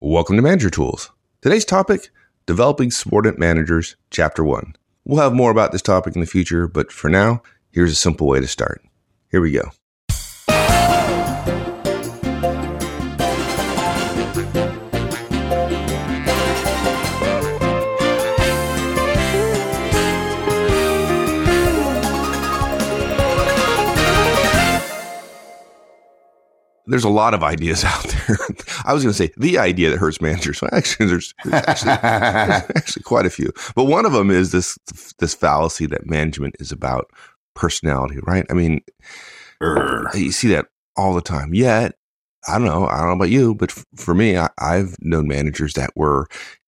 Welcome to Manager Tools. Today's topic, Developing Subordinate Managers, Chapter 1. We'll have more about this topic in the future, but for now, here's a simple way to start. Here we go. There's a lot of ideas out there. I was going to say the idea that hurts managers. Well, actually, there's actually quite a few. But one of them is this fallacy that management is about personality, right? I mean, you see that all the time. Yet, I don't know about you, but for me, I've known managers that were,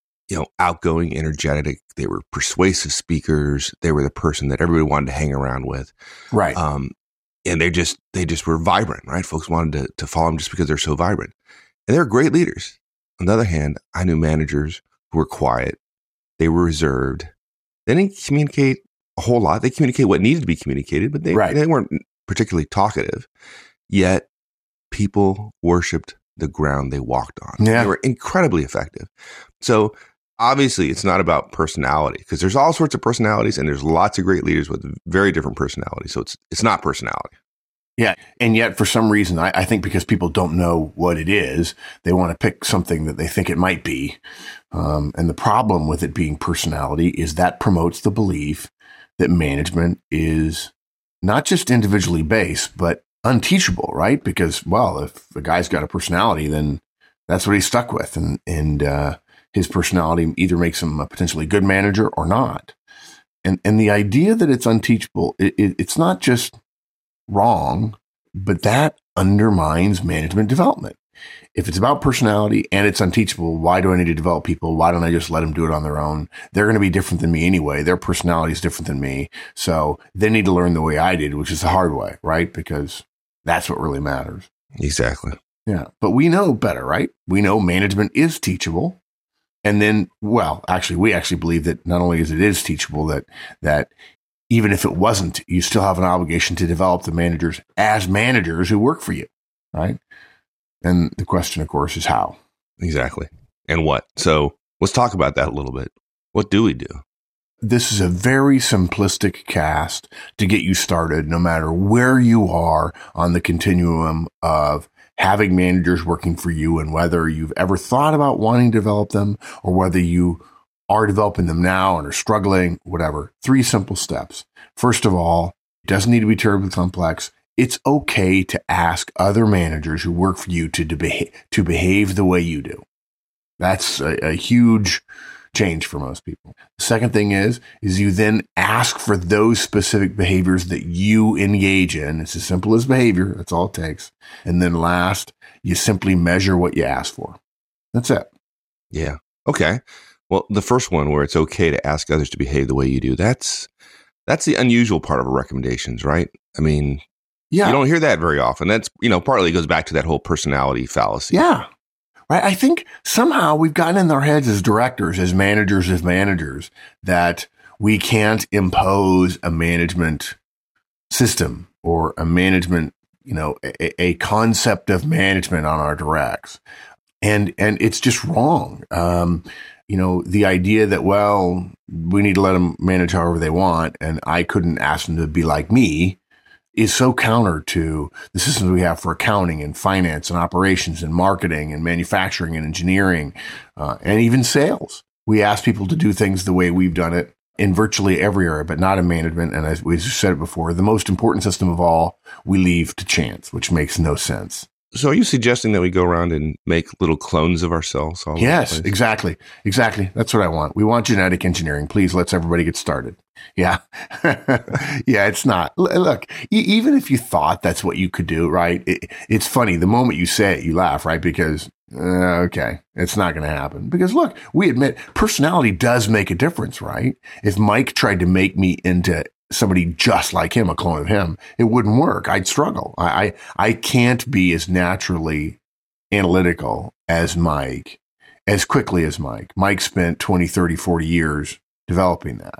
outgoing, energetic. They were persuasive speakers. They were the person that everybody wanted to hang around with. Right. And they just were vibrant, right? Folks wanted to follow them just because they're so vibrant. And they're great leaders. On the other hand, I knew managers who were quiet. They were reserved. They didn't communicate a whole lot. They communicate what needed to be communicated, but they weren't particularly talkative. Yet people worshiped the ground they walked on. Yeah. They were incredibly effective. So obviously, it's not about personality because there's all sorts of personalities and there's lots of great leaders with very different personalities. So it's not personality. Yeah. And yet, for some reason, I think because people don't know what it is, they want to pick something that they think it might be. And the problem with it being personality is that promotes the belief that management is not just individually based, but unteachable, right? Because, well, if the guy's got a personality, then that's what he's stuck with. And his personality either makes him a potentially good manager or not. And the idea that it's unteachable, it's not just wrong, but that undermines management development. If it's about personality and it's unteachable, why do I need to develop people? Why don't I just let them do it on their own? They're going to be different than me anyway. Their personality is different than me. So they need to learn the way I did, which is the hard way, right? Because that's what really matters. Exactly. Yeah. But we know better, right? We know management is teachable. And then, we actually believe that not only is it is teachable, that even if it wasn't, you still have an obligation to develop the managers as managers who work for you, right? And the question, of course, is how. Exactly. And what? So let's talk about that a little bit. What do we do? This is a very simplistic cast to get you started, no matter where you are on the continuum of having managers working for you and whether you've ever thought about wanting to develop them or whether you are developing them now and are struggling, whatever. 3 simple steps. First of all, it doesn't need to be terribly complex. It's okay to ask other managers who work for you to behave the way you do. That's a huge change for most people. The second thing is you then ask for those specific behaviors that you engage in. It's as simple as behavior. That's all it takes. And then last, you simply measure what you ask for. That's it. Yeah. Okay. Well, the first one where it's okay to ask others to behave the way you do, that's the unusual part of our recommendations, right? I mean, you don't hear that very often. That's, partly goes back to that whole personality fallacy. Yeah. Right. I think somehow we've gotten in our heads as directors, as managers, that we can't impose a management system or a management, a concept of management on our directs. And it's just wrong. The idea that, we need to let them manage however they want, and I couldn't ask them to be like me, is so counter to the systems we have for accounting and finance and operations and marketing and manufacturing and engineering, and even sales. We ask people to do things the way we've done it in virtually every area, but not in management. And as we said it before, the most important system of all, we leave to chance, which makes no sense. So are you suggesting that we go around and make little clones of ourselves? Yes, exactly. That's what I want. We want genetic engineering. Please, let's everybody get started. Yeah. Yeah, it's not. Look, even if you thought that's what you could do, right? It's funny. The moment you say it, you laugh, right? Because, okay, it's not going to happen. Because look, we admit personality does make a difference, right? If Mike tried to make me into somebody just like him, a clone of him, it wouldn't work. I'd struggle. I can't be as naturally analytical as Mike, as quickly as Mike. Mike spent 20, 30, 40 years developing that.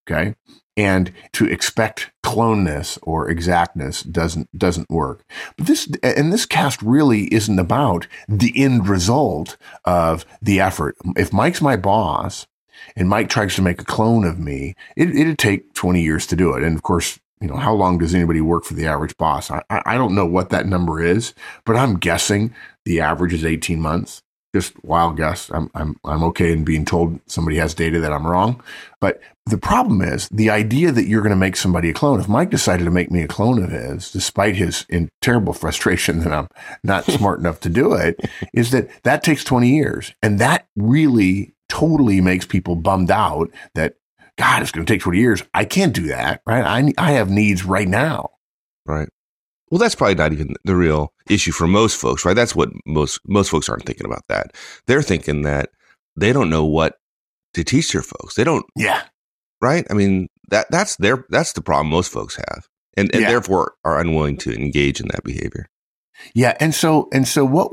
Okay. And to expect cloneness or exactness doesn't work. But this cast really isn't about the end result of the effort. If Mike's my boss and Mike tries to make a clone of me, it'd take 20 years to do it. And of course, how long does anybody work for the average boss? I don't know what that number is, but I'm guessing the average is 18 months. Just wild guess. I'm okay in being told somebody has data that I'm wrong. But the problem is the idea that you're going to make somebody a clone. If Mike decided to make me a clone of his, despite his terrible frustration that I'm not smart enough to do it, is that takes 20 years. And that really totally makes people bummed out that, God, it's going to take 20 years. I can't do that, right? I have needs right now. Right. Well, that's probably not even the real issue for most folks, right? That's what most folks aren't thinking about that. They're thinking that they don't know what to teach their folks. They don't. Yeah. Right. I mean, that's the problem most folks have and therefore are unwilling to engage in that behavior. Yeah. And so what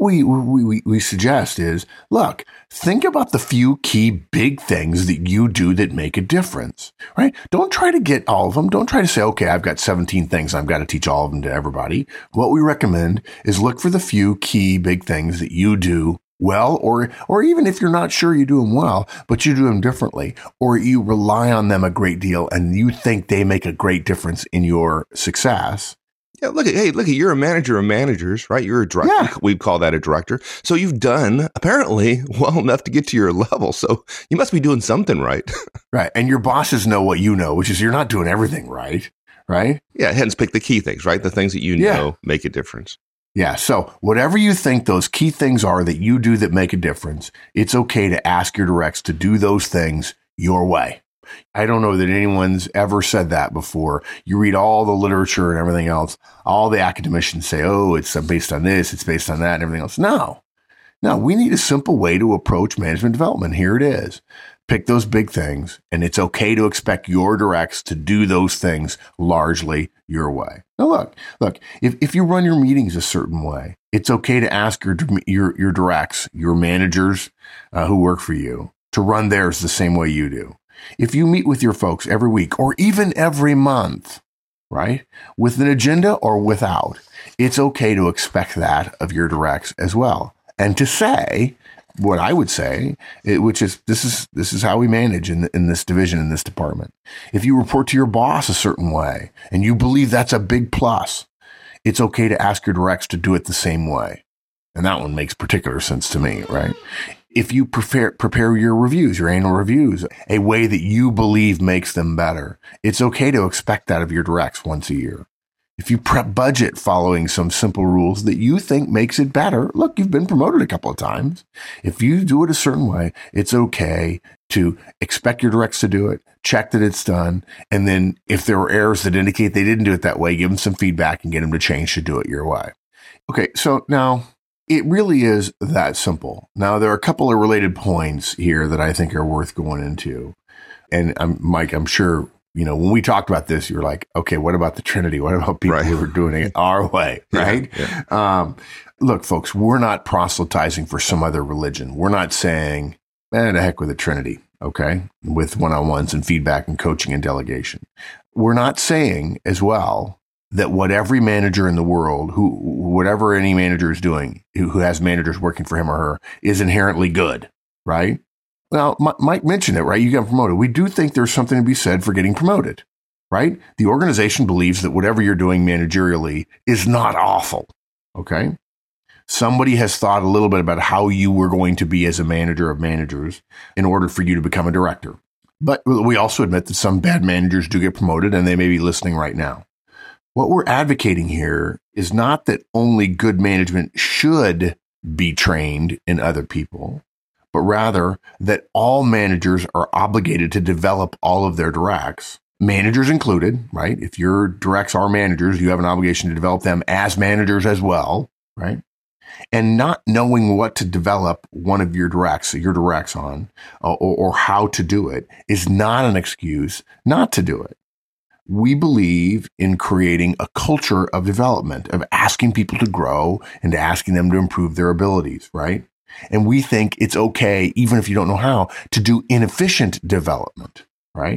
we suggest is, look, think about the few key big things that you do that make a difference, right? Don't try to get all of them. Don't try to say, okay, I've got 17 things. I've got to teach all of them to everybody. What we recommend is look for the few key big things that you do well, or even if you're not sure you do them well, but you do them differently, or you rely on them a great deal and you think they make a great difference in your success. Yeah, look at you're a manager of managers, right? You're a director. Yeah. We'd call that a director. So you've done apparently well enough to get to your level. So you must be doing something right. Right. And your bosses know what you know, which is you're not doing everything right. Right. Yeah. Hence pick the key things, right? The things that you know make a difference. Yeah. So whatever you think those key things are that you do that make a difference, it's okay to ask your directs to do those things your way. I don't know that anyone's ever said that before. You read all the literature and everything else. All the academicians say, oh, it's based on this, it's based on that, and everything else. No, we need a simple way to approach management development. Here it is. Pick those big things, and it's okay to expect your directs to do those things largely your way. Now, look, if you run your meetings a certain way, it's okay to ask your directs, your managers who work for you, to run theirs the same way you do. If you meet with your folks every week or even every month, right, with an agenda or without, it's okay to expect that of your directs as well. And to say what I would say, which is this is how we manage in this division, in this department. If you report to your boss a certain way and you believe that's a big plus, it's okay to ask your directs to do it the same way. And that one makes particular sense to me, right? If you prepare your reviews, your annual reviews, a way that you believe makes them better, it's okay to expect that of your directs once a year. If you prep budget following some simple rules that you think makes it better, look, you've been promoted a couple of times. If you do it a certain way, it's okay to expect your directs to do it, check that it's done, and then if there are errors that indicate they didn't do it that way, give them some feedback and get them to change to do it your way. Okay, so now it really is that simple. Now, there are a couple of related points here that I think are worth going into. And Mike, I'm sure, when we talked about this, you were like, okay, what about the Trinity? What about people who are doing it our way? Right. Yeah. Look, folks, we're not proselytizing for some other religion. We're not saying, the heck with the Trinity. Okay. With one-on-ones and feedback and coaching and delegation. We're not saying as well that what every manager in the world, whatever any manager is doing, who has managers working for him or her, is inherently good, right? Well, Mike mentioned it, right? You got promoted. We do think there's something to be said for getting promoted, right? The organization believes that whatever you're doing managerially is not awful, okay? Somebody has thought a little bit about how you were going to be as a manager of managers in order for you to become a director. But we also admit that some bad managers do get promoted, and they may be listening right now. What we're advocating here is not that only good management should be trained in other people, but rather that all managers are obligated to develop all of their directs, managers included, right? If your directs are managers, you have an obligation to develop them as managers as well, right? And not knowing what to develop one of your directs on, or how to do it is not an excuse not to do it. We believe in creating a culture of development, of asking people to grow and asking them to improve their abilities, right? And we think it's okay, even if you don't know how, to do inefficient development, right?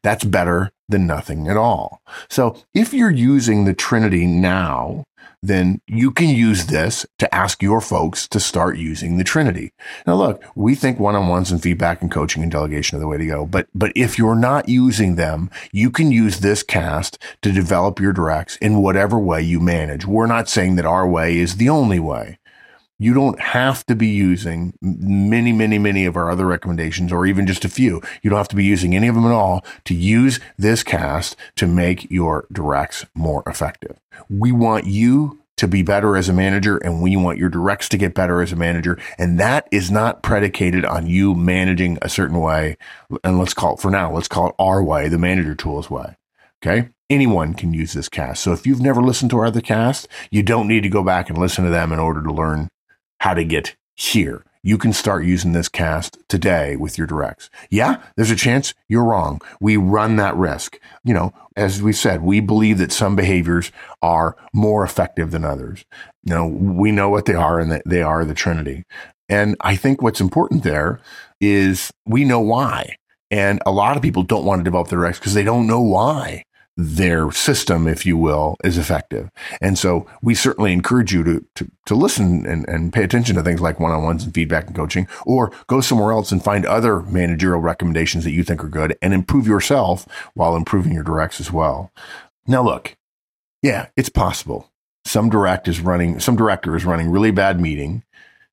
That's better than nothing at all. So if you're using the Trinity now, then you can use this to ask your folks to start using the Trinity. Now, look, we think one-on-ones and feedback and coaching and delegation are the way to go. But if you're not using them, you can use this cast to develop your directs in whatever way you manage. We're not saying that our way is the only way. You don't have to be using many of our other recommendations, or even just a few. You don't have to be using any of them at all to use this cast to make your directs more effective. We want you to be better as a manager, and we want your directs to get better as a manager. And that is not predicated on you managing a certain way. And let's call it our way, the manager tools way. Okay. Anyone can use this cast. So if you've never listened to our other cast, you don't need to go back and listen to them in order to learn how to get here. You can start using this cast today with your directs. Yeah, there's a chance you're wrong. We run that risk. As we said, we believe that some behaviors are more effective than others. We know what they are, and that they are the Trinity. And I think what's important there is we know why. And a lot of people don't want to develop their directs because they don't know why their system, if you will, is effective. And so we certainly encourage you to listen and pay attention to things like one-on-ones and feedback and coaching, or go somewhere else and find other managerial recommendations that you think are good and improve yourself while improving your directs as well. Now, look, yeah, it's possible. Some director is running really bad meetings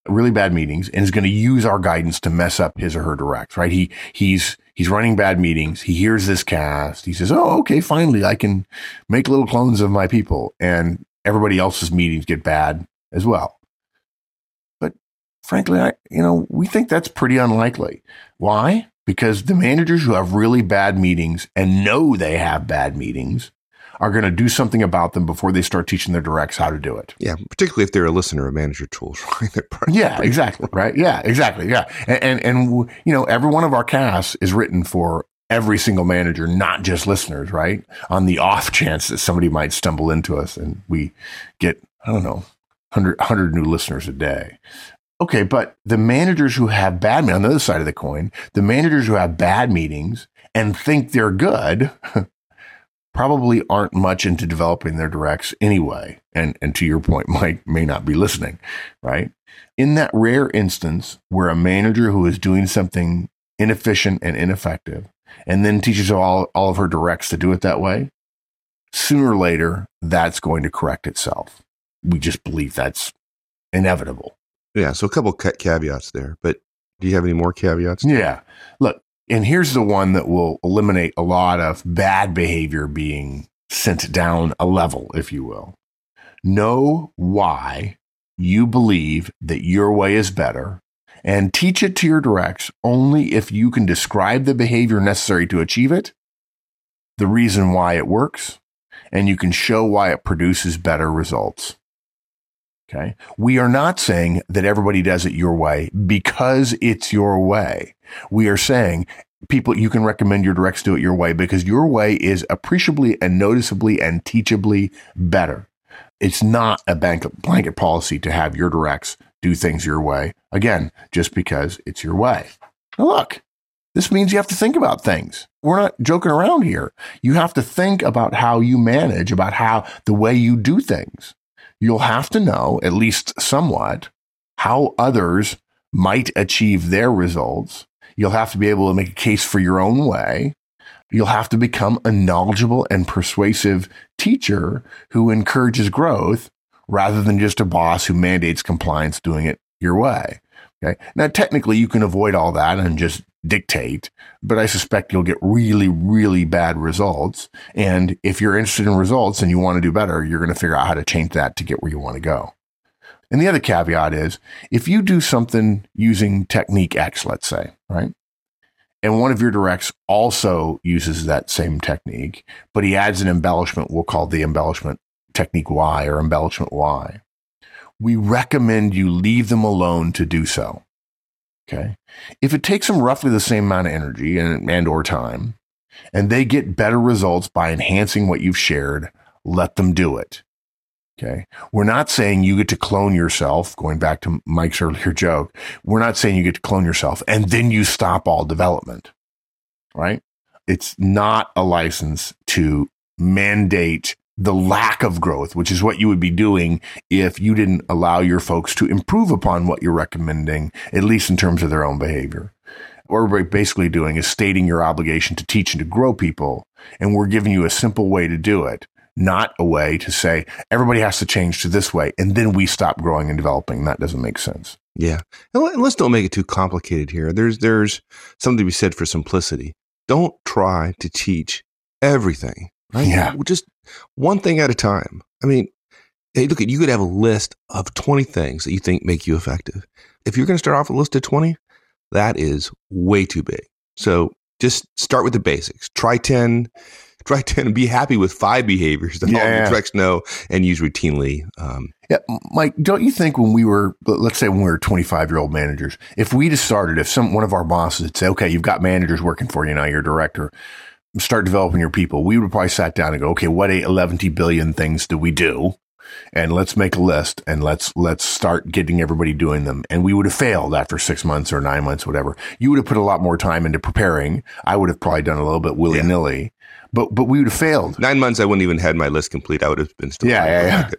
and is going to use our guidance to mess up his or her directs, right? He's running bad meetings. He hears this cast. He says, oh, okay, finally I can make little clones of my people, and everybody else's meetings get bad as well. But frankly, we think that's pretty unlikely. Why? Because the managers who have really bad meetings and know they have bad meetings are going to do something about them before they start teaching their directs how to do it. Yeah, particularly if they're a listener of manager tools, right? Yeah, exactly. Right. Yeah, exactly. Yeah. And every one of our casts is written for every single manager, not just listeners, right? On the off chance that somebody might stumble into us and we get, 100 new listeners a day. Okay. But the managers who have bad, on the other side of the coin, the managers who have bad meetings and think they're good probably aren't much into developing their directs anyway. And to your point, may not be listening, right? In that rare instance where a manager who is doing something inefficient and ineffective and then teaches all of her directs to do it that way, sooner or later, that's going to correct itself. We just believe that's inevitable. Yeah. So a couple caveats there, but do you have any more caveats? Yeah. Look, and here's the one that will eliminate a lot of bad behavior being sent down a level, if you will. Know why you believe that your way is better, and teach it to your directs only if you can describe the behavior necessary to achieve it, the reason why it works, and you can show why it produces better results. Okay. We are not saying that everybody does it your way because it's your way. We are saying you can recommend your directs do it your way because your way is appreciably and noticeably and teachably better. It's not a blanket policy to have your directs do things your way. Again, just because it's your way. Now look, this means you have to think about things. We're not joking around here. You have to think about how you manage, about how the way you do things. You'll have to know, at least somewhat, how others might achieve their results. You'll have to be able to make a case for your own way. You'll have to become a knowledgeable and persuasive teacher who encourages growth rather than just a boss who mandates compliance doing it your way. Okay. Now, technically, you can avoid all that and just dictate, but I suspect you'll get really, really bad results. And if you're interested in results and you want to do better, you're going to figure out how to change that to get where you want to go. And the other caveat is if you do something using technique X, let's say, right? And one of your directs also uses that same technique, but he adds an embellishment we'll call the embellishment technique Y or embellishment Y. We recommend you leave them alone to do so. Okay. If it takes them roughly the same amount of energy and or time, and they get better results by enhancing what you've shared, let them do it. Okay. We're not saying you get to clone yourself, going back to Mike's earlier joke. We're not saying you get to clone yourself and then you stop all development. Right. it's not a license to mandate the lack of growth, which is what you would be doing if you didn't allow your folks to improve upon what you're recommending, at least in terms of their own behavior. What we're basically doing is stating your obligation to teach and to grow people. And we're giving you a simple way to do it, not a way to say everybody has to change to this way. And then we stop growing and developing. That doesn't make sense. Yeah. And let's don't make it too complicated here. There's something to be said for simplicity. Don't try to teach everything. Right? Yeah. Just one thing at a time. I mean, hey, look, you could have a list of 20 things that you think make you effective. If you're going to start off with a list of 20, that is way too big. So just start with the basics. Try 10 and be happy with 5 behaviors that all your directs know and use routinely. Yeah, Mike, don't you think let's say when we were 25-year-old managers, if we just started, if one of our bosses would say, okay, you've got managers working for you now, you're a director, start developing your people, we would probably sat down and go, okay, what 11 billion things do we do? And let's make a list and let's start getting everybody doing them. And we would have failed after 6 months or 9 months, whatever. You would have put a lot more time into preparing. I would have probably done a little bit willy-nilly, but we would have failed. 9 months, I wouldn't even had my list complete. I would have been still. Yeah.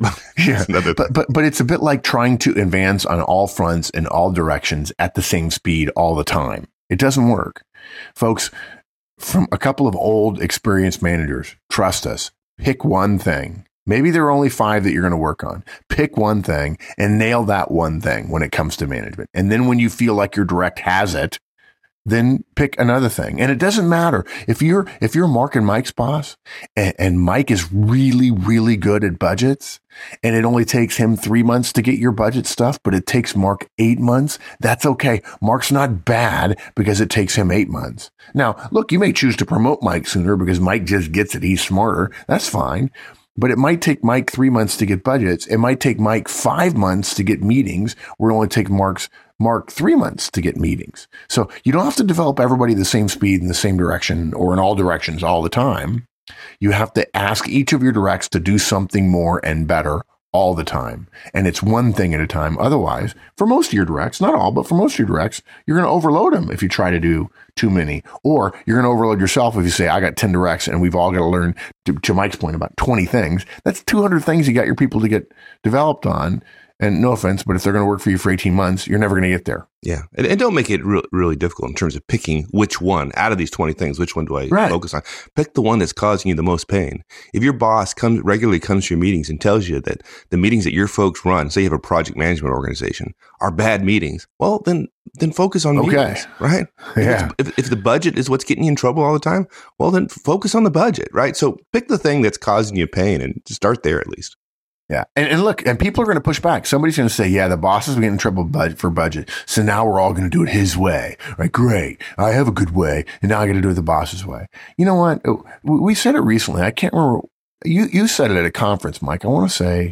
But it's a bit like trying to advance on all fronts in all directions at the same speed all the time. It doesn't work. Folks, from a couple of old experienced managers, trust us, pick one thing. Maybe there are only 5 that you're going to work on. Pick one thing and nail that one thing when it comes to management. And then when you feel like your direct has it, then pick another thing. And it doesn't matter if you're Mark and Mike's boss and Mike is really, really good at budgets and it only takes him 3 months to get your budget stuff, but it takes Mark 8 months. That's okay. Mark's not bad because it takes him 8 months. Now, look, you may choose to promote Mike sooner because Mike just gets it. He's smarter. That's fine. But it might take Mike 3 months to get budgets. It might take Mike 5 months to get meetings, where it only take Mark 3 months to get meetings. So you don't have to develop everybody the same speed in the same direction or in all directions all the time. You have to ask each of your directs to do something more and better all the time. And it's one thing at a time. Otherwise, for most of your directs, not all, but for most of your directs, you're going to overload them if you try to do too many. Or you're going to overload yourself if you say, I got 10 directs and we've all got to learn, to Mike's point, about 20 things. That's 200 things you got your people to get developed on. And no offense, but if they're going to work for you for 18 months, you're never going to get there. Yeah. And don't make it really difficult in terms of picking which one out of these 20 things, which one do I focus on? Pick the one that's causing you the most pain. If your boss regularly comes to your meetings and tells you that the meetings that your folks run, say you have a project management organization, are bad meetings, well, then focus on meetings, right? Yeah. If the budget is what's getting you in trouble all the time, well, then focus on the budget, right? So pick the thing that's causing you pain and start there at least. Yeah. And look, and people are going to push back. Somebody's going to say, yeah, the boss is getting in trouble for budget. So now we're all going to do it his way. Right? Great. I have a good way. And now I got to do it the boss's way. You know what? We said it recently. I can't remember. You said it at a conference, Mike. I want to say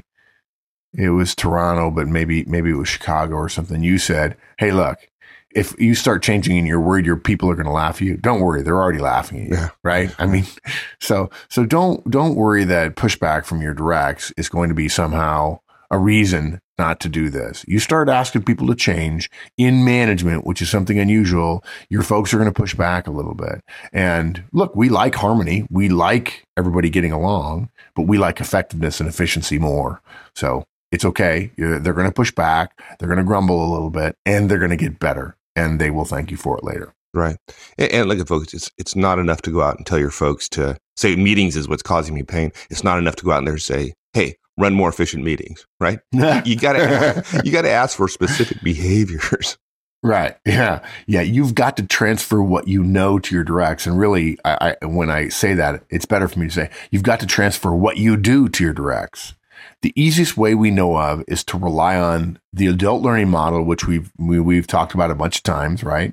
it was Toronto, but maybe it was Chicago or something. You said, hey, look, if you start changing and you're worried your people are going to laugh at you, don't worry. They're already laughing at you, right? I mean, so don't worry that pushback from your directs is going to be somehow a reason not to do this. You start asking people to change in management, which is something unusual. Your folks are going to push back a little bit. And look, we like harmony. We like everybody getting along, but we like effectiveness and efficiency more. So it's okay. They're going to push back. They're going to grumble a little bit and they're going to get better. And they will thank you for it later. Right. And look at folks, it's not enough to go out and tell your folks to say meetings is what's causing me pain. It's not enough to go out there and say, hey, run more efficient meetings, right? You got to ask for specific behaviors. Right. Yeah. Yeah. You've got to transfer what you know to your directs. And really, when I say that, it's better for me to say, you've got to transfer what you do to your directs. The easiest way we know of is to rely on the adult learning model, which we've talked about a bunch of times, right?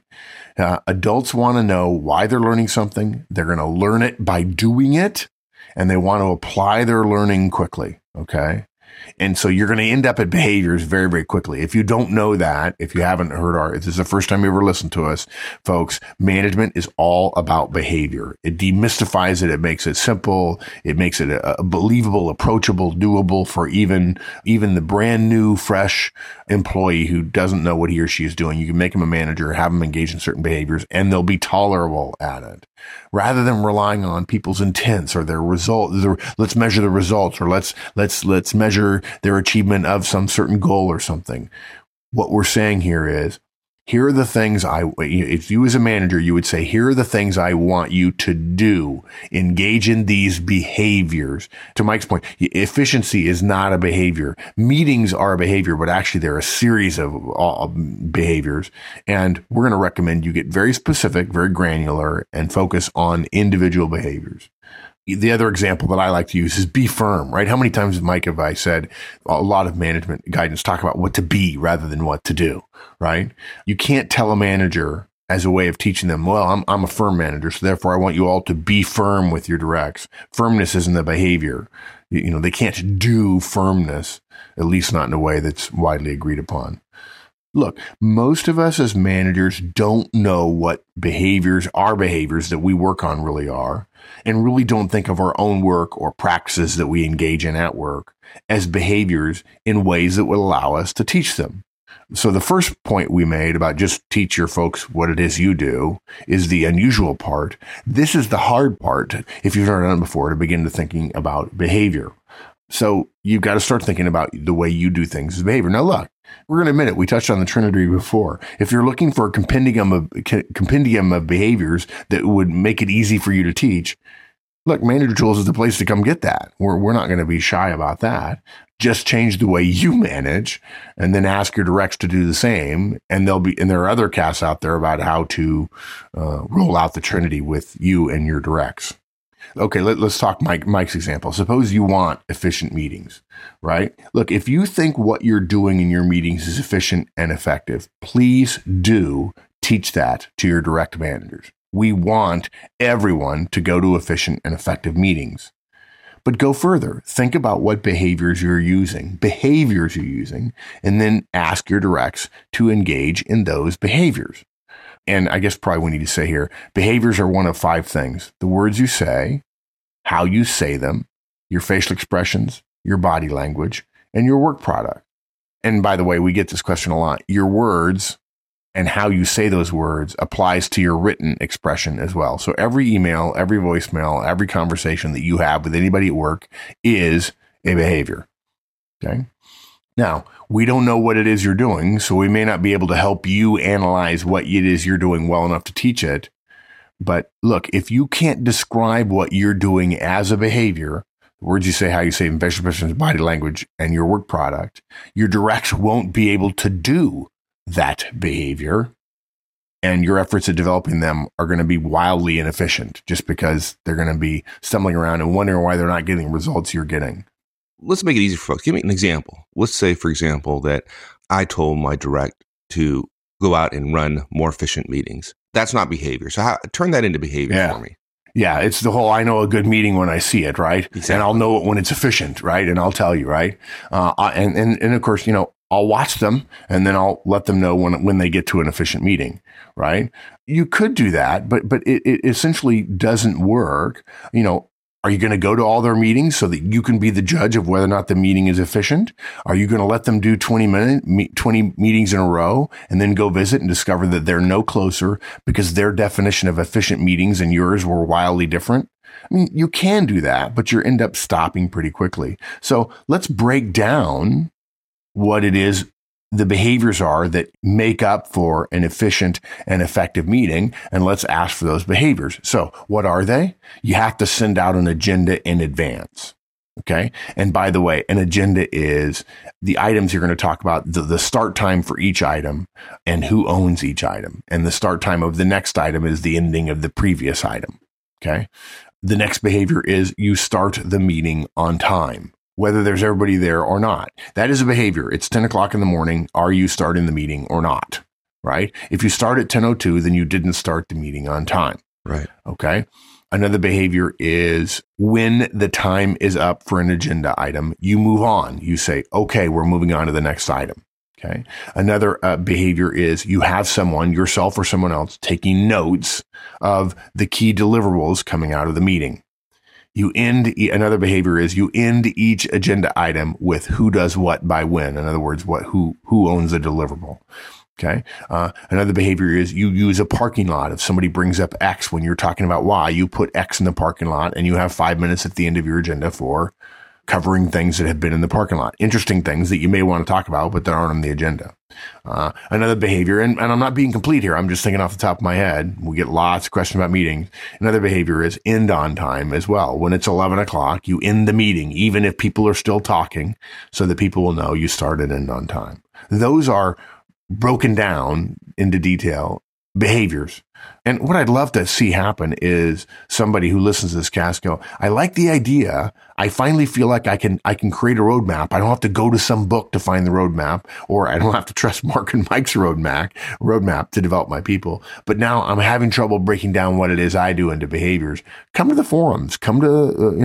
Adults want to know why they're learning something. They're going to learn it by doing it, and they want to apply their learning quickly. Okay. And so you're going to end up at behaviors very, very quickly. If you don't know that, if you haven't heard if this is the first time you ever listened to us, folks, management is all about behavior. It demystifies it. It makes it simple. It makes it a believable, approachable, doable for even the brand new, fresh employee who doesn't know what he or she is doing. You can make them a manager, have them engage in certain behaviors, and they'll be tolerable at it. Rather than relying on people's intents or their results, let's measure the results, or let's measure their achievement of some certain goal or something. What we're saying here is, here are the things if you as a manager, you would say, here are the things I want you to do. Engage in these behaviors. To Mike's point, efficiency is not a behavior. Meetings are a behavior, but actually they're a series of behaviors. And we're going to recommend you get very specific, very granular, and focus on individual behaviors. The other example that I like to use is be firm, right? How many times, Mike, have I said a lot of management guidance talk about what to be rather than what to do, right? You can't tell a manager as a way of teaching them, well, I'm a firm manager, so therefore I want you all to be firm with your directs. Firmness isn't a behavior. They can't do firmness, at least not in a way that's widely agreed upon. Look, most of us as managers don't know what our behaviors that we work on really are, and really don't think of our own work or practices that we engage in at work as behaviors in ways that would allow us to teach them. So the first point we made about just teach your folks what it is you do is the unusual part. This is the hard part, if you've never done it before, to begin to thinking about behavior. So you've got to start thinking about the way you do things as behavior. Now, look, we're going to admit it. We touched on the Trinity before. If you're looking for a compendium of behaviors that would make it easy for you to teach, look, Manager Tools is the place to come get that. We're not going to be shy about that. Just change the way you manage, and then ask your directs to do the same. And there are other casts out there about how to roll out the Trinity with you and your directs. Okay, let's talk Mike's example. Suppose you want efficient meetings, right? Look, if you think what you're doing in your meetings is efficient and effective, please do teach that to your direct managers. We want everyone to go to efficient and effective meetings. But go further. Think about what behaviors you're using, and then ask your directs to engage in those behaviors. And I guess probably we need to say here, behaviors are one of 5 things: the words you say, how you say them, your facial expressions, your body language, and your work product. And by the way, we get this question a lot. Your words and how you say those words applies to your written expression as well. So every email, every voicemail, every conversation that you have with anybody at work is a behavior. Okay. Now, we don't know what it is you're doing, so we may not be able to help you analyze what it is you're doing well enough to teach it. But look, if you can't describe what you're doing as a behavior, the words you say, how you say, facial expressions, body language, and your work product, your directs won't be able to do that behavior, and your efforts at developing them are going to be wildly inefficient just because they're going to be stumbling around and wondering why they're not getting the results you're getting. Let's make it easy for folks. Give me an example. Let's say, for example, that I told my direct to go out and run more efficient meetings. That's not behavior. So turn that into behavior for me. Yeah, it's the whole, I know a good meeting when I see it, right? Exactly. And I'll know it when it's efficient, right? And I'll tell you, right? And of course, I'll watch them, and then I'll let them know when they get to an efficient meeting, right? You could do that, but it essentially doesn't work. Are you going to go to all their meetings so that you can be the judge of whether or not the meeting is efficient? Are you going to let them do 20 meetings in a row and then go visit and discover that they're no closer because their definition of efficient meetings and yours were wildly different? I mean, you can do that, but you end up stopping pretty quickly. So let's break down what it is the behaviors are that make up for an efficient and effective meeting, and let's ask for those behaviors. So what are they? You have to send out an agenda in advance. Okay. And by the way, an agenda is the items you're going to talk about, the start time for each item and who owns each item. And the start time of the next item is the ending of the previous item. Okay. The next behavior is you start the meeting on time, whether there's everybody there or not. That is a behavior. It's 10 o'clock in the morning. Are you starting the meeting or not? Right? If you start at 10:02, then you didn't start the meeting on time. Right. Okay. Another behavior is when the time is up for an agenda item, you move on. You say, okay, we're moving on to the next item. Okay. Another behavior is you have someone, yourself or someone else, taking notes of the key deliverables coming out of the meeting. Another behavior is you end each agenda item with who does what by when. In other words, who owns the deliverable. Okay. Another behavior is you use a parking lot. If somebody brings up X when you're talking about Y, you put X in the parking lot and you have 5 minutes at the end of your agenda for covering things that have been in the parking lot. Interesting things that you may want to talk about, but that aren't on the agenda. Another behavior, and I'm not being complete here. I'm just thinking off the top of my head. We get lots of questions about meetings. Another behavior is end on time as well. When it's 11 o'clock, you end the meeting, even if people are still talking, so that people will know you started and end on time. Those are broken down into detail behaviors. And what I'd love to see happen is somebody who listens to this cast go, I like the idea. I finally feel like I can create a roadmap. I don't have to go to some book to find the roadmap, or I don't have to trust Mark and Mike's roadmap to develop my people. But now I'm having trouble breaking down what it is I do into behaviors. Come to the forums, come to,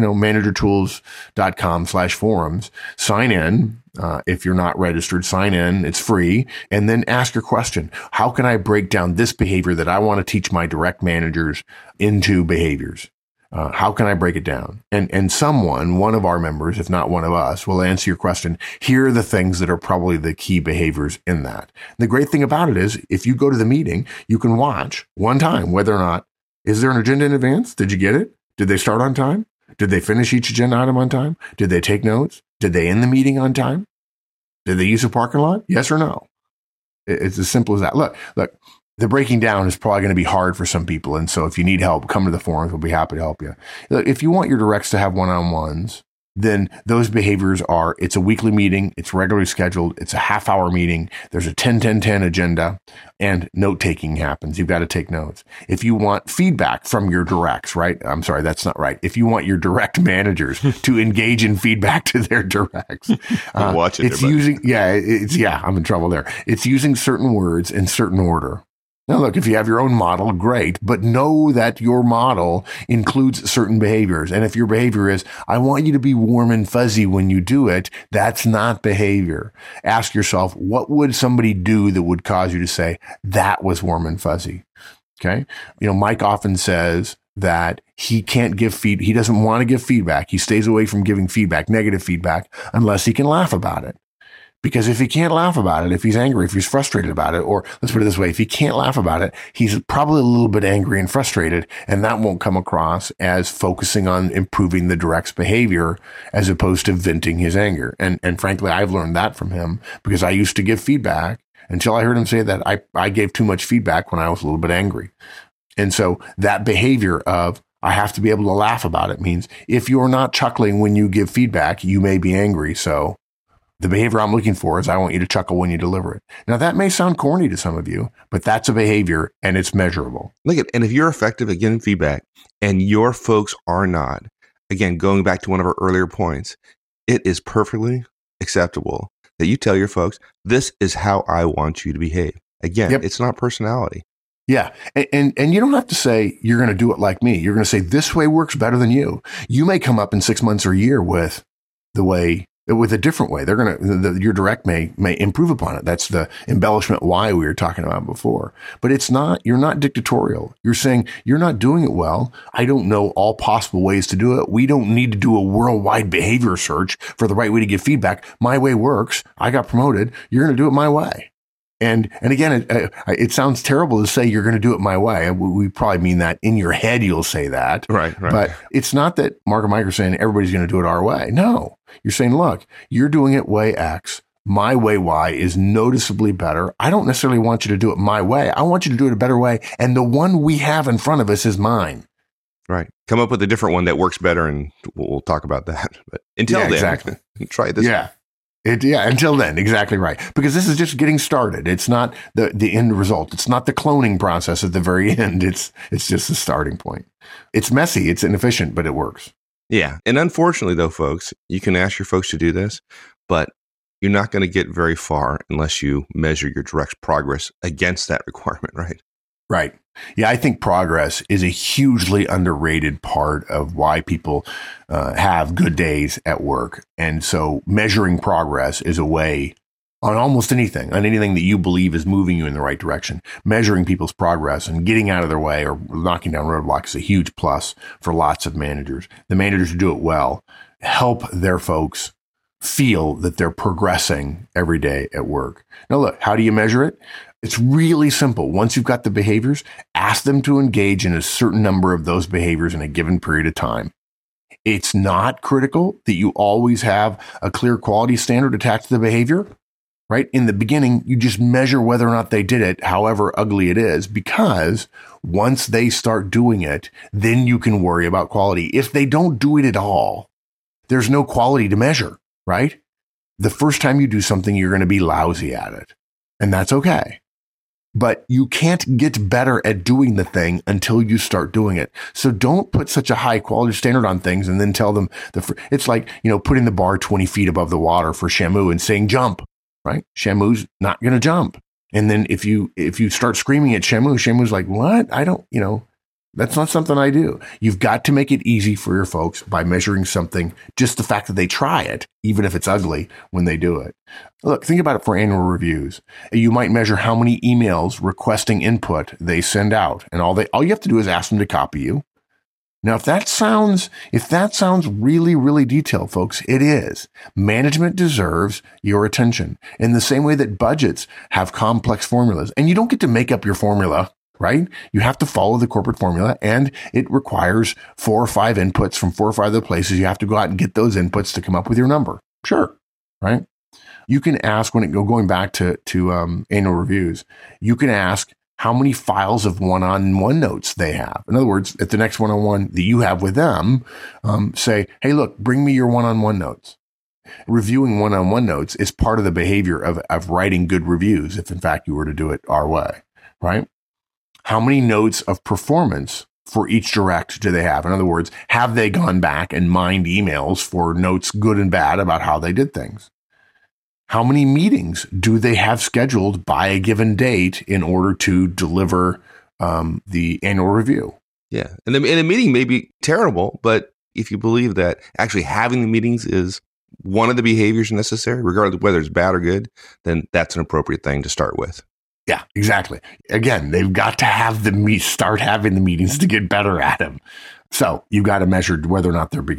managertools.com/forums, sign in. If you're not registered, sign in. It's free. And then ask your question. How can I break down this behavior that I want to teach my direct managers into behaviors? How can I break it down? And one of our members, if not one of us, will answer your question. Here are the things that are probably the key behaviors in that. The great thing about it is if you go to the meeting, you can watch one time whether or not, is there an agenda in advance? Did you get it? Did they start on time? Did they finish each agenda item on time? Did they take notes? Did they end the meeting on time? Did they use a parking lot? Yes or no? It's as simple as that. Look, the breaking down is probably going to be hard for some people. And so if you need help, come to the forums. We'll be happy to help you. If you want your directs to have one-on-ones, then those behaviors are, it's a weekly meeting. It's regularly scheduled. It's a half-hour meeting. There's a 10-10-10 agenda, and note-taking happens. You've got to take notes. If you want feedback from your directs, right? I'm sorry, that's not right. If you want your direct managers to engage in feedback to their directs, watch it. I'm in trouble there. It's using certain words in certain order. Now, look, if you have your own model, great, but know that your model includes certain behaviors. And if your behavior is, I want you to be warm and fuzzy when you do it, that's not behavior. Ask yourself, what would somebody do that would cause you to say, that was warm and fuzzy? Okay. Mike often says that he doesn't want to give feedback. He stays away from giving feedback, negative feedback, unless he can laugh about it. Because if he can't laugh about it, if he's angry, if he's frustrated about it, or let's put it this way, if he can't laugh about it, he's probably a little bit angry and frustrated, and that won't come across as focusing on improving the direct's behavior as opposed to venting his anger. And frankly, I've learned that from him because I used to give feedback until I heard him say that I gave too much feedback when I was a little bit angry. And so that behavior of I have to be able to laugh about it means if you're not chuckling when you give feedback, you may be angry. So the behavior I'm looking for is I want you to chuckle when you deliver it. Now, that may sound corny to some of you, but that's a behavior and it's measurable. And if you're effective at giving feedback and your folks are not, again, going back to one of our earlier points, it is perfectly acceptable that you tell your folks, this is how I want you to behave. Again, It's not personality. Yeah. And you don't have to say you're going to do it like me. You're going to say this way works better than you. You may come up in 6 months or a year with a different way. They're your direct may improve upon it. That's the embellishment why we were talking about before. But you're not dictatorial. You're saying you're not doing it well. I don't know all possible ways to do it. We don't need to do a worldwide behavior search for the right way to give feedback. My way works. I got promoted. You're going to do it my way. And again, it sounds terrible to say you're going to do it my way. We probably mean that in your head, you'll say that. Right. But it's not that Mark and Mike are saying everybody's going to do it our way. No, you're saying, look, you're doing it way X. My way Y is noticeably better. I don't necessarily want you to do it my way. I want you to do it a better way. And the one we have in front of us is mine. Right. Come up with a different one that works better, and we'll talk about that. But until then, exactly. Try this. Yeah. Until then, exactly right. Because this is just getting started. It's not the end result. It's not the cloning process at the very end. It's just the starting point. It's messy. It's inefficient, but it works. Yeah. And unfortunately, though, folks, you can ask your folks to do this, but you're not going to get very far unless you measure your direct progress against that requirement, right? Right. Yeah, I think progress is a hugely underrated part of why people have good days at work. And so measuring progress is a way on almost anything, on anything that you believe is moving you in the right direction. Measuring people's progress and getting out of their way or knocking down roadblocks is a huge plus for lots of managers. The managers who do it well help their folks feel that they're progressing every day at work. Now, look, how do you measure it? It's really simple. Once you've got the behaviors, ask them to engage in a certain number of those behaviors in a given period of time. It's not critical that you always have a clear quality standard attached to the behavior, right? In the beginning, you just measure whether or not they did it, however ugly it is, because once they start doing it, then you can worry about quality. If they don't do it at all, there's no quality to measure, right? The first time you do something, you're going to be lousy at it, and that's okay. But you can't get better at doing the thing until you start doing it. So don't put such a high quality standard on things and then tell them it's like, putting the bar 20 feet above the water for Shamu and saying jump, right? Shamu's not going to jump. And then if you start screaming at Shamu's like, what? I don't, that's not something I do. You've got to make it easy for your folks by measuring something, just the fact that they try it, even if it's ugly when they do it. Look, think about it for annual reviews. You might measure how many emails requesting input they send out, and all you have to do is ask them to copy you. Now, if that sounds really, really detailed, folks, it is. Management deserves your attention in the same way that budgets have complex formulas, and you don't get to make up your formula. Right? You have to follow the corporate formula, and it requires 4 or 5 inputs from 4 or 5 other places. You have to go out and get those inputs to come up with your number. Sure. Right? You can ask going back to annual reviews, you can ask how many files of one-on-one notes they have. In other words, at the next one-on-one that you have with them, say, hey, look, bring me your one-on-one notes. Reviewing one-on-one notes is part of the behavior of writing good reviews, if in fact you were to do it our way, right? How many notes of performance for each direct do they have? In other words, have they gone back and mined emails for notes good and bad about how they did things? How many meetings do they have scheduled by a given date in order to deliver the annual review? Yeah. And the meeting may be terrible, but if you believe that actually having the meetings is one of the behaviors necessary, regardless of whether it's bad or good, then that's an appropriate thing to start with. Yeah, exactly. Again, they've got to have start having the meetings to get better at them. So you've got to measure whether or not they're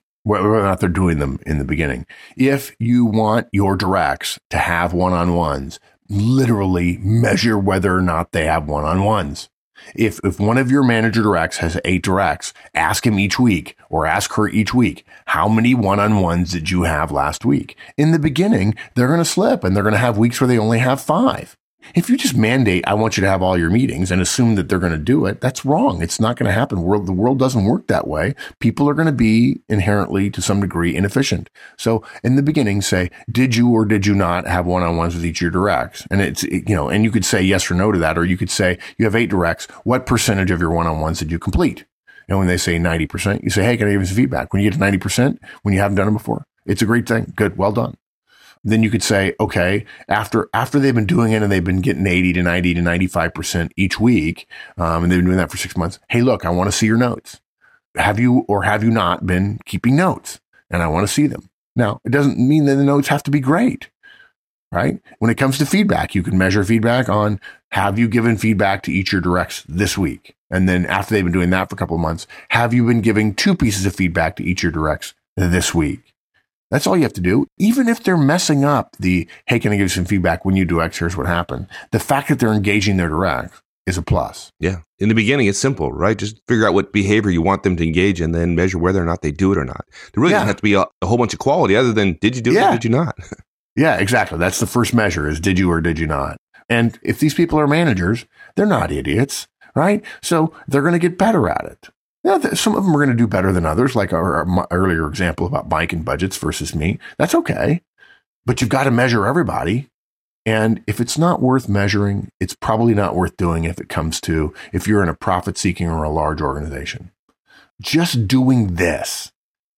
doing them in the beginning. If you want your directs to have one-on-ones, literally measure whether or not they have one-on-ones. If one of your manager directs has 8 directs, ask him each week or ask her each week, how many one-on-ones did you have last week? In the beginning, they're going to slip and they're going to have weeks where they only have 5. If you just mandate, I want you to have all your meetings and assume that they're going to do it, that's wrong. It's not going to happen. The world doesn't work that way. People are going to be inherently, to some degree, inefficient. So in the beginning, say, did you or did you not have one-on-ones with each of your directs? And and you could say yes or no to that, or you could say, you have 8 directs. What percentage of your one-on-ones did you complete? And when they say 90%, you say, hey, can I give you some feedback? When you get to 90%, when you haven't done it before, it's a great thing. Good. Well done. Then you could say, okay, after they've been doing it and they've been getting 80 to 90 to 95% each week, and they've been doing that for 6 months. Hey, look, I want to see your notes. Have you or have you not been keeping notes? And I want to see them. Now, it doesn't mean that the notes have to be great, right? When it comes to feedback, you can measure feedback on, have you given feedback to each of your directs this week? And then after they've been doing that for a couple of months, have you been giving 2 pieces of feedback to each of your directs this week? That's all you have to do. Even if they're messing up hey, can I give you some feedback when you do X? Here's what happened. The fact that they're engaging their direct is a plus. Yeah. In the beginning, it's simple, right? Just figure out what behavior you want them to engage in, then measure whether or not they do it or not. There really doesn't have to be a whole bunch of quality other than did you do it or did you not? Yeah, exactly. That's the first measure is did you or did you not? And if these people are managers, they're not idiots, right? So they're going to get better at it. Yeah, some of them are going to do better than others, like our earlier example about Mike and budgets versus me. That's okay. But you've got to measure everybody. And if it's not worth measuring, it's probably not worth doing if you're in a profit-seeking or a large organization. Just doing this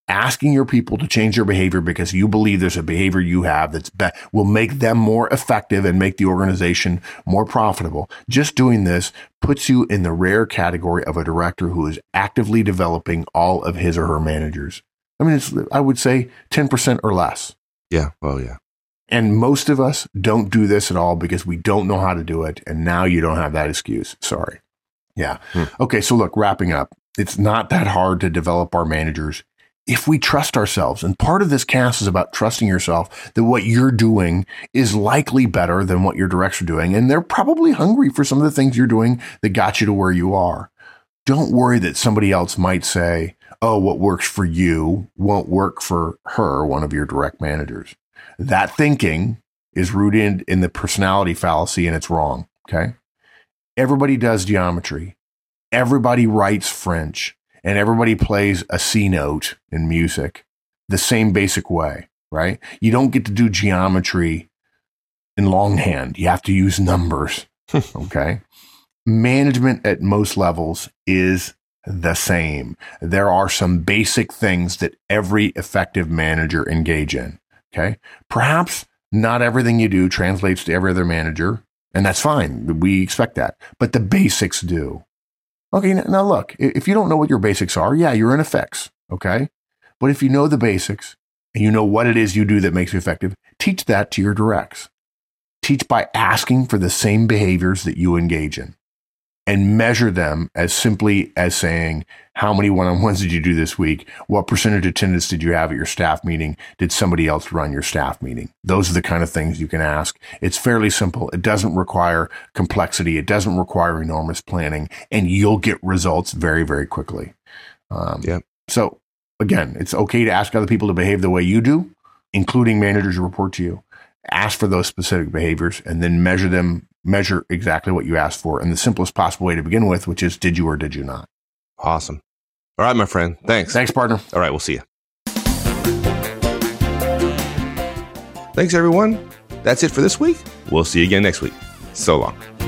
asking your people to change their behavior because you believe there's a behavior you have will make them more effective and make the organization more profitable. Just doing this puts you in the rare category of a director who is actively developing all of his or her managers. I mean, I would say 10% or less. Yeah. Well, yeah. And most of us don't do this at all because we don't know how to do it. And now you don't have that excuse. Sorry. Yeah. Okay. So look, wrapping up, it's not that hard to develop our managers if we trust ourselves. And part of this cast is about trusting yourself that what you're doing is likely better than what your directs are doing. And they're probably hungry for some of the things you're doing that got you to where you are. Don't worry that somebody else might say, oh, what works for you won't work for her, one of your direct managers. That thinking is rooted in the personality fallacy, and it's wrong. Okay. Everybody does geometry. Everybody writes French. And everybody plays a C note in music the same basic way, right? You don't get to do geometry in longhand. You have to use numbers, okay? Management at most levels is the same. There are some basic things that every effective manager engage in, okay? Perhaps not everything you do translates to every other manager, and that's fine. We expect that. But the basics do. Okay, now look, if you don't know what your basics are, yeah, you're in a fix, okay? But if you know the basics and you know what it is you do that makes you effective, teach that to your directs. Teach by asking for the same behaviors that you engage in and measure them as simply as saying, how many one-on-ones did you do this week? What percentage attendance did you have at your staff meeting? Did somebody else run your staff meeting? Those are the kind of things you can ask. It's fairly simple. It doesn't require complexity. It doesn't require enormous planning, and you'll get results very, very quickly. So again, it's okay to ask other people to behave the way you do, including managers who report to you. Ask for those specific behaviors and then measure exactly what you asked for in the simplest possible way to begin with, which is, did you or did you not? Awesome. All right, my friend. Thanks. Thanks, partner. All right, we'll see you. Thanks, everyone. That's it for this week. We'll see you again next week. So long.